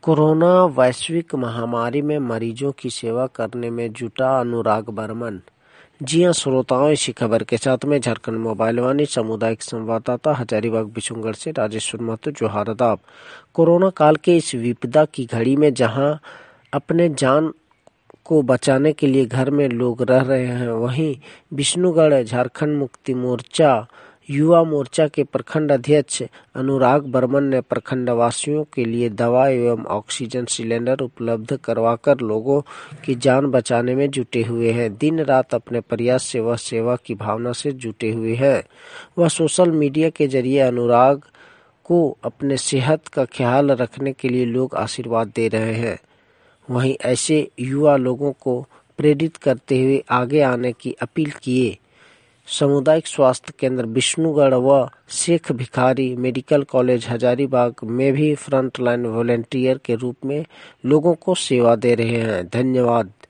Corona वैश्विक महामारी में मरीजों की सेवा करने में जुटा अनुराग बर्मन। जी हां श्रोताओं, इसी खबर के साथ में झारखंड मोबाइल वाणी सामुदायिक संवाददाता हजारीबाग बिशुनगढ़ से राजेश्वर महतो जोहार आदाब। कोरोना काल के इस विपदा की घड़ी में जहां अपने जान को बचाने के लिए घर में लोग रह रहे हैं, वहीं विष्णुगढ़ झारखंड मुक्ति मोर्चा युवा मोर्चा के प्रखंड अध्यक्ष अनुराग बर्मन ने प्रखंडवासियों के लिए दवा एवं ऑक्सीजन सिलेंडर उपलब्ध करवाकर लोगों की जान बचाने में जुटे हुए हैं। दिन रात अपने प्रयास से वह सेवा की भावना से जुटे हुए हैं। वह सोशल मीडिया के जरिए अनुराग को अपने सेहत का ख्याल रखने के लिए लोग आशीर्वाद दे रहे हैं। वहीं ऐसे युवा लोगों को प्रेरित करते हुए आगे आने की अपील किए। सामुदायिक स्वास्थ्य केंद्र विष्णुगढ़ व शेख भिखारी मेडिकल कॉलेज हजारीबाग में भी फ्रंटलाइन वॉलंटियर के रूप में लोगों को सेवा दे रहे हैं। धन्यवाद।